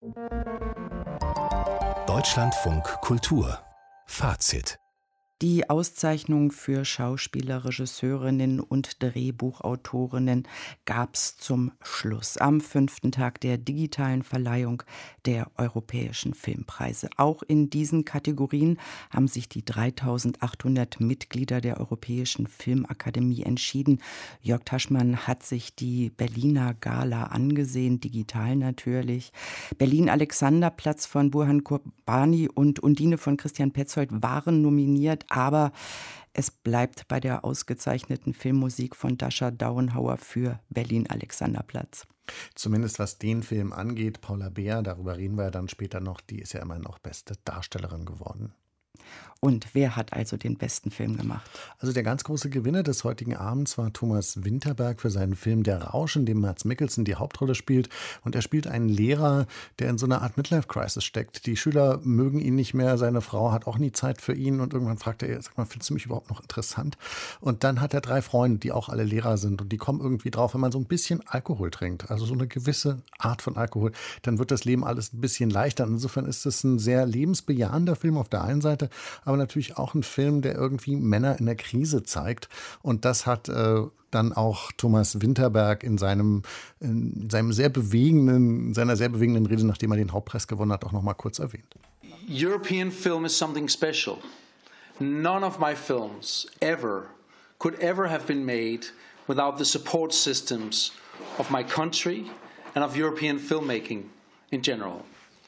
Deutschlandfunk Kultur Fazit. Die Auszeichnung für Schauspieler, Regisseurinnen und Drehbuchautorinnen gab es zum Schluss am 5. Tag der digitalen Verleihung der Europäischen Filmpreise. Auch in diesen Kategorien haben sich die 3.800 Mitglieder der Europäischen Filmakademie entschieden. Jörg Taschmann hat sich die Berliner Gala angesehen, digital natürlich. Berlin-Alexanderplatz von Burhan Kurbani und Undine von Christian Petzold waren nominiert, aber es bleibt bei der ausgezeichneten Filmmusik von Dasha Dauenhauer für Berlin-Alexanderplatz. Zumindest was den Film angeht. Paula Beer, darüber reden wir ja dann später noch, die ist ja immerhin auch beste Darstellerin geworden. Und wer hat also den besten Film gemacht? Also der ganz große Gewinner des heutigen Abends war Thomas Vinterberg für seinen Film Der Rausch, in dem Mads Mikkelsen die Hauptrolle spielt. Und er spielt einen Lehrer, der in so einer Art Midlife-Crisis steckt. Die Schüler mögen ihn nicht mehr, seine Frau hat auch nie Zeit für ihn. Und irgendwann fragt er, sag mal, findest du mich überhaupt noch interessant? Und dann hat er 3 Freunde, die auch alle Lehrer sind. Und die kommen irgendwie drauf, wenn man so ein bisschen Alkohol trinkt, also so eine gewisse Art von Alkohol, dann wird das Leben alles ein bisschen leichter. Insofern ist es ein sehr lebensbejahender Film auf der einen Seite, aber natürlich auch ein Film, der irgendwie Männer in der Krise zeigt. Und das hat dann auch Thomas Vinterberg in seiner sehr bewegenden Rede, nachdem er den Hauptpreis gewonnen hat, auch noch mal kurz erwähnt. European film is something special. None of my films could ever have been made without the support systems of my country and of European filmmaking in general.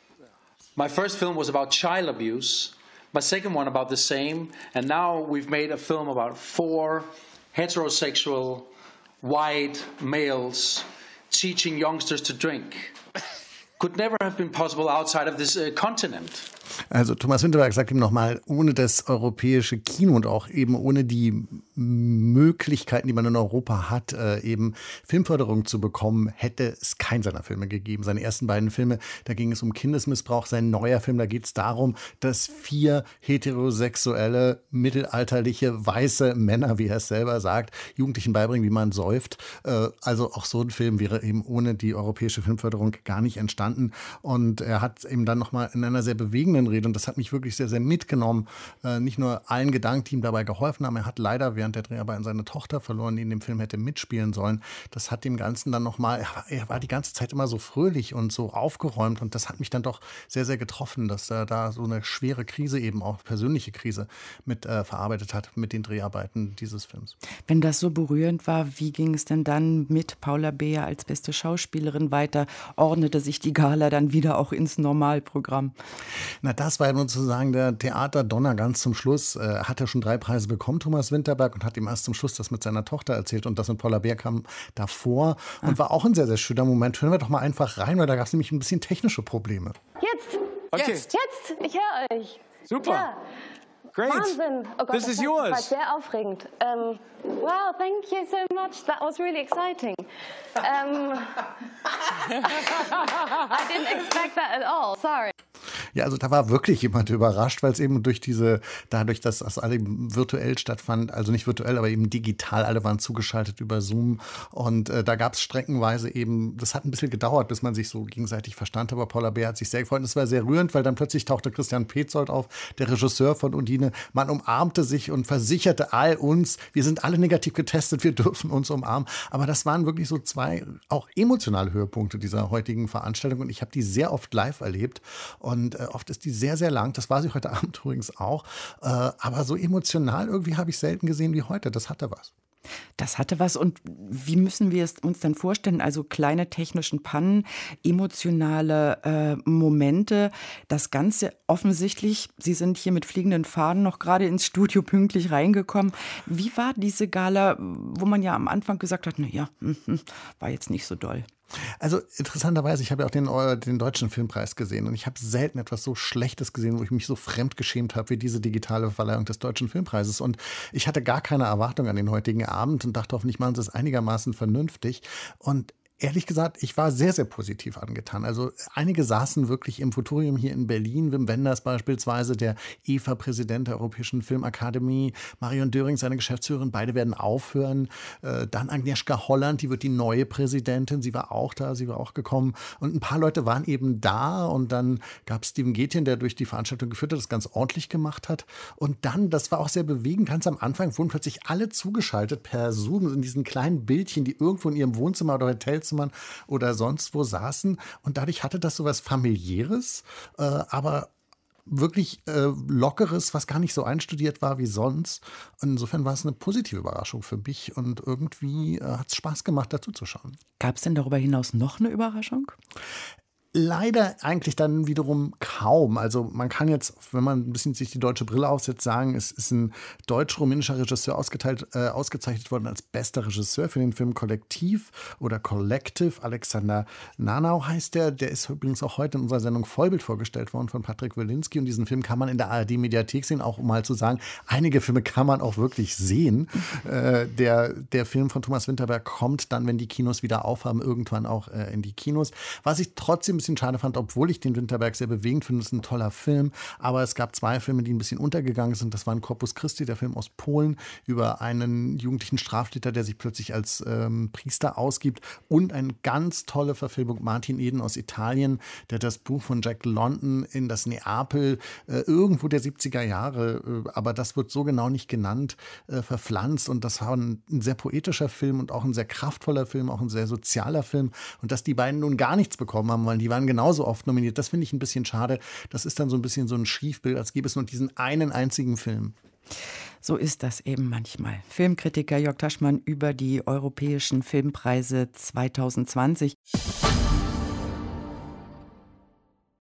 My first film was about child abuse. My second one about the same, and now we've made a film about 4 heterosexual white males teaching youngsters to drink. Could never have been possible outside of this continent. Also Thomas Vinterberg sagt ihm nochmal, ohne das europäische Kino und auch eben ohne die Möglichkeiten, die man in Europa hat, eben Filmförderung zu bekommen, hätte es keinen seiner Filme gegeben. Seine ersten beiden Filme, da ging es um Kindesmissbrauch. Sein neuer Film, da geht es darum, dass 4 heterosexuelle, mittelalterliche, weiße Männer, wie er es selber sagt, Jugendlichen beibringen, wie man säuft. Also auch so ein Film wäre eben ohne die europäische Filmförderung gar nicht entstanden. Und er hat eben dann nochmal in einer sehr bewegenden Rede, und das hat mich wirklich sehr, sehr mitgenommen, nicht nur allen Gedanken, die ihm dabei geholfen haben. Er hat leider während der Dreharbeiten seine Tochter verloren, die in dem Film hätte mitspielen sollen. Das hat dem Ganzen dann nochmal, er war die ganze Zeit immer so fröhlich und so aufgeräumt, und das hat mich dann doch sehr, sehr getroffen, dass er da so eine schwere Krise, eben auch persönliche Krise, mit verarbeitet hat mit den Dreharbeiten dieses Films. Wenn das so berührend war, wie ging es denn dann mit Paula Beer als beste Schauspielerin weiter? Ordnete sich die Gala dann wieder auch ins Normalprogramm? Na, das war ja sozusagen der Theaterdonner ganz zum Schluss. Hat er schon 3 Preise bekommen, Thomas Vinterberg, und hat ihm erst zum Schluss das mit seiner Tochter erzählt. Und das mit Paula Beer kam davor und war auch ein sehr, sehr schöner Moment. Hören wir doch mal einfach rein, weil da gab es nämlich ein bisschen technische Probleme. Jetzt! Okay. Jetzt! Ich höre euch. Super! Ja. Great! Wahnsinn! Oh Gott, This is war yours! sehr aufregend. Wow, thank you so much. That was really exciting. I didn't expect that at all. Sorry. Ja, also da war wirklich jemand überrascht, weil es eben dadurch, dass das alle virtuell stattfand, also nicht virtuell, aber eben digital, alle waren zugeschaltet über Zoom, und da gab es streckenweise eben, das hat ein bisschen gedauert, bis man sich so gegenseitig verstand, aber Paula Beer hat sich sehr gefreut, und es war sehr rührend, weil dann plötzlich tauchte Christian Petzold auf, der Regisseur von Undine. Man umarmte sich und versicherte all uns, wir sind alle negativ getestet, wir dürfen uns umarmen, aber das waren wirklich so 2 auch emotionale Höhepunkte dieser heutigen Veranstaltung, und ich habe die sehr oft live erlebt, und oft ist die sehr, sehr lang. Das war sie heute Abend übrigens auch. Aber so emotional irgendwie habe ich selten gesehen wie heute. Das hatte was. Das hatte was. Und wie müssen wir es uns denn vorstellen? Also kleine technischen Pannen, emotionale Momente, das Ganze offensichtlich, Sie sind hier mit fliegenden Fahnen noch gerade ins Studio pünktlich reingekommen. Wie war diese Gala, wo man ja am Anfang gesagt hat, naja, war jetzt nicht so doll? Also interessanterweise, ich habe ja auch den Deutschen Filmpreis gesehen, und ich habe selten etwas so Schlechtes gesehen, wo ich mich so fremdgeschämt habe wie diese digitale Verleihung des Deutschen Filmpreises. Und ich hatte gar keine Erwartung an den heutigen Abend und dachte, hoffentlich machen sie es einigermaßen vernünftig. Und ehrlich gesagt, ich war sehr, sehr positiv angetan. Also einige saßen wirklich im Futurium hier in Berlin. Wim Wenders beispielsweise, der EFA-Präsident der Europäischen Filmakademie, Marion Döring, seine Geschäftsführerin, beide werden aufhören. Dann Agnieszka Holland, die wird die neue Präsidentin. Sie war auch da, sie war auch gekommen. Und ein paar Leute waren eben da. Und dann gab es Steven Gätjen, der durch die Veranstaltung geführt hat, das ganz ordentlich gemacht hat. Und dann, das war auch sehr bewegend, ganz am Anfang wurden plötzlich alle zugeschaltet per Zoom in diesen kleinen Bildchen, die irgendwo in ihrem Wohnzimmer oder Hotelzimmern oder sonst wo saßen. Und dadurch hatte das so was Familiäres, aber wirklich Lockeres, was gar nicht so einstudiert war wie sonst. Und insofern war es eine positive Überraschung für mich und irgendwie hat es Spaß gemacht, dazu zu schauen. Gab es denn darüber hinaus noch eine Überraschung? Leider eigentlich dann wiederum kaum. Also man kann jetzt, wenn man ein bisschen sich die deutsche Brille aufsetzt, sagen, es ist ein deutsch-rumänischer Regisseur ausgezeichnet worden als bester Regisseur für den Film Kollektiv oder Collective. Alexander Nanau heißt der. Der ist übrigens auch heute in unserer Sendung Vollbild vorgestellt worden von Patrick Wilinski. Und diesen Film kann man in der ARD-Mediathek sehen, auch um mal zu sagen, einige Filme kann man auch wirklich sehen. Der Film von Thomas Vinterberg kommt dann, wenn die Kinos wieder aufhaben, irgendwann auch in die Kinos. Was ich trotzdem ein bisschen schade fand, obwohl ich den Winterberg sehr bewegend finde, ist ein toller Film, aber es gab 2 Filme, die ein bisschen untergegangen sind. Das waren Corpus Christi, der Film aus Polen, über einen jugendlichen Straftäter, der sich plötzlich als Priester ausgibt, und eine ganz tolle Verfilmung, Martin Eden aus Italien, der das Buch von Jack London in das Neapel irgendwo der 70er Jahre, aber das wird so genau nicht genannt, verpflanzt, und das war ein sehr poetischer Film und auch ein sehr kraftvoller Film, auch ein sehr sozialer Film, und dass die beiden nun gar nichts bekommen haben, weil die waren genauso oft nominiert. Das finde ich ein bisschen schade. Das ist dann so ein bisschen so ein Schiefbild, als gäbe es nur diesen einen einzigen Film. So ist das eben manchmal. Filmkritiker Jörg Taschmann über die europäischen Filmpreise 2020.